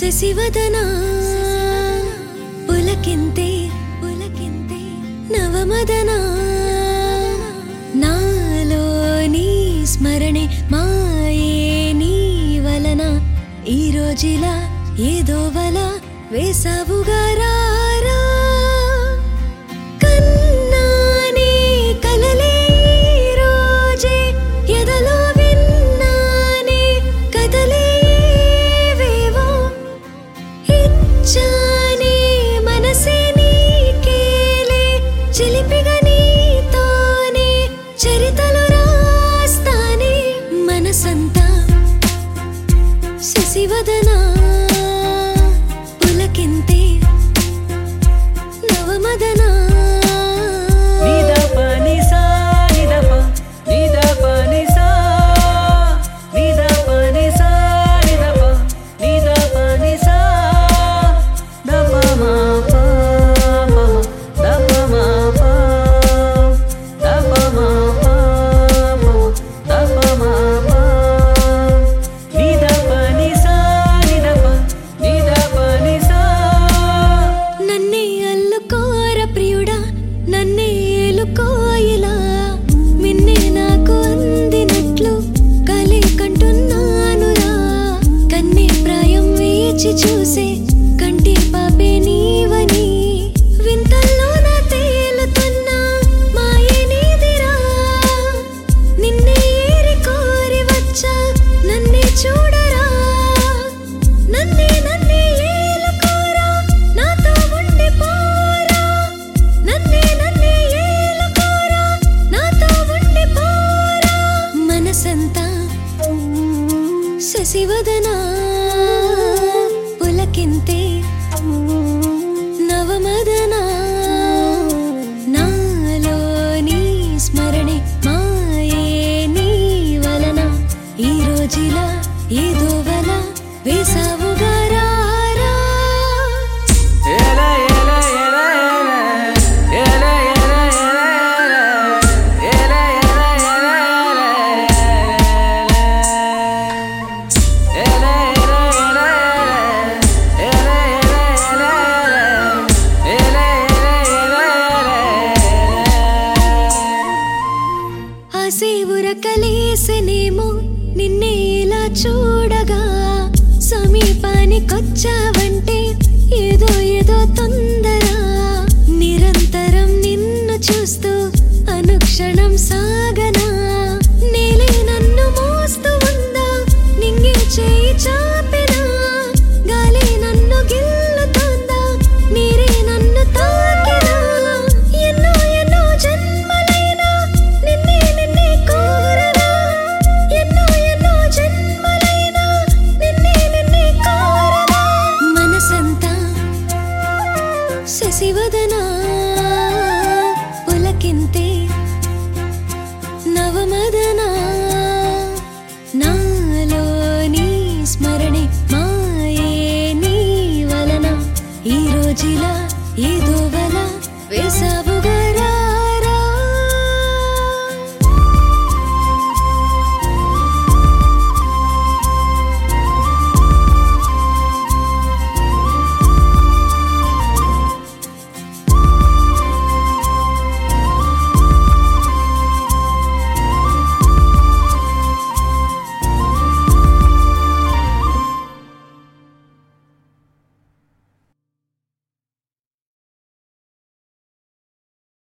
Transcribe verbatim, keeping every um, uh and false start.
శశివదనా పులకింతే పులకింతే నవమదనా నాలో నీ స్మరణే మాయే నీ వలన ఈ రోజులా ఏదో వల వేసావుగా రారా కన్నానే కలలే ఈ రోజే ఎదలో విన్నానే కదలే వేవో ఇచ్చానే మనసే నీకేలే చిలిపిగా నీతోనే చరితలు రాస్తానే మనసంతా శశివదనా పులకింతే నవమదనా నన్నే ఏలుకోయిలా మిన్నే నాకు అందినట్లు కలే కంటున్నానురా కన్నే ప్రాయం వేచి చూసే కంటి పాపే నీవని వింతల్లో నా తేలుతున్నా మాయే నీదిరా నిన్నే ఏరి కోరి వచ్చా నన్నే చూడరా నన్నే నన్నే ఏలుకోరా నాతో ఉండిపోరా నన్నే శశివదనా పులకింతే నవమదనా నాలో నీ స్మరణే మాయే నీ వలన ఈ రోజులా ఏదో వల వేసావుగా రారా ఉరకలేసనేమో నిన్నే ఇలా చూడగా సమీపానికొచ్చావంటే ఏదో ఏదో తొందర నిరంతరం నిన్ను చూస్తూ అనుక్షణం సాగనా నేలే నన్ను మోస్తూ ఉందా నింగే చేయి చాపెనా గాలే నన్ను గిల్లుతోందా నీరే నన్ను తాకినా ఎన్నో ఎన్నో జన్మలైనా నిన్నే నిన్నే కోరనా ఎన్నో ఎన్నో జన్మలైనా నిన్నే నిన్నే కోరనా మనసంతా శశివదనా పులకింతే